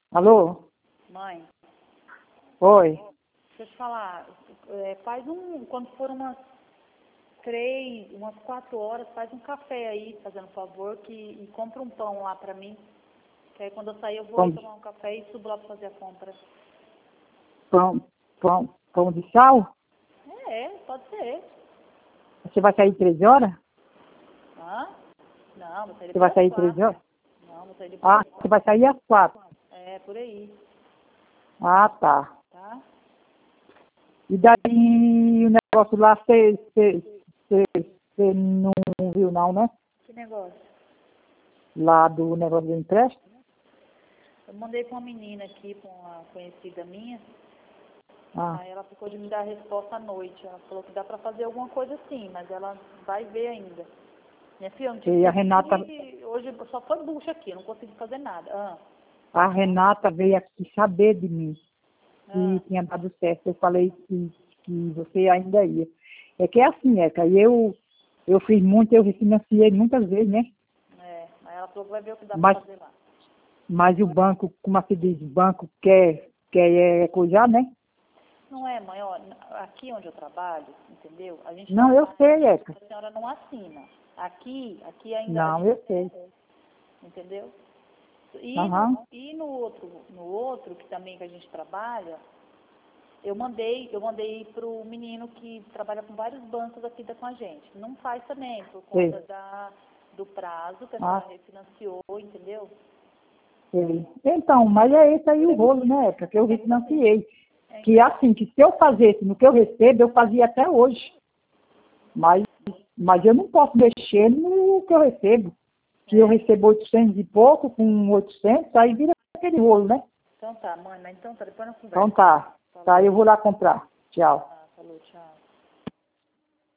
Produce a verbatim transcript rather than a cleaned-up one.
Alô? Mãe, Oi. deixa eu te falar, é, faz um, quando for umas três, umas quatro horas, faz um café aí, fazendo favor, que, e compra um pão lá pra mim, que aí quando eu sair eu vou Pão, tomar um café e subo lá pra fazer a compra. pão, pão, pão de sal? É, é, pode ser. Você vai sair três horas? Hã? Não, vou sair Você depois vai das sair três quatro. horas? Não, vou sair depois Ah, das você quatro. vai sair às quatro. É, por aí, Ah, tá. tá? E daí o negócio lá, você, você, você, você não viu não, né? Que negócio? Lá do negócio do empréstimo? Eu mandei pra uma menina aqui, pra uma conhecida minha, Ah, aí ela ficou de me dar a resposta à noite. Ela falou que dá pra fazer alguma coisa assim, mas ela vai ver ainda. Minha filha, eu não tive e a tempo Renata, de... Hoje só foi bucha aqui, eu não consegui fazer nada. Ah, a Renata veio aqui saber de mim, que ah, tinha dado certo. Eu falei que, que você ainda ia. É que é assim, é, que eu, eu fiz muito, eu refinanciei muitas vezes, né? é. Aí ela falou que vai ver o que dá pra Mas, fazer lá. mas o banco, como se diz, o banco quer, quer é, coisar, né? Não é, mãe, ó, aqui onde eu trabalho, entendeu? A gente não Não, eu faz, sei, Eca. a senhora não assina. Aqui, aqui ainda a Não, gente, eu sei. entendeu? E no, Aham. e no outro, no outro que também que a gente trabalha, eu mandei, eu mandei pro menino que trabalha com vários bancos aqui da com a gente. Não faz também, por conta Sei. da, do prazo que a Ah, senhora refinanciou, entendeu? sei. Então, mas é esse aí o rolo, né, Eca, que eu refinanciei. É, Que então, assim, que se eu fazesse no que eu recebo, eu fazia até hoje. Mas, mas eu não posso mexer no que eu recebo. Que eu é. recebo oitocentos e pouco, com oitocentos, aí vira aquele rolo, né? Então tá, mãe, mas então tá, depois nós Então conversa. tá. Tá, Falou, eu vou lá comprar. Tchau. ah, falou, tchau.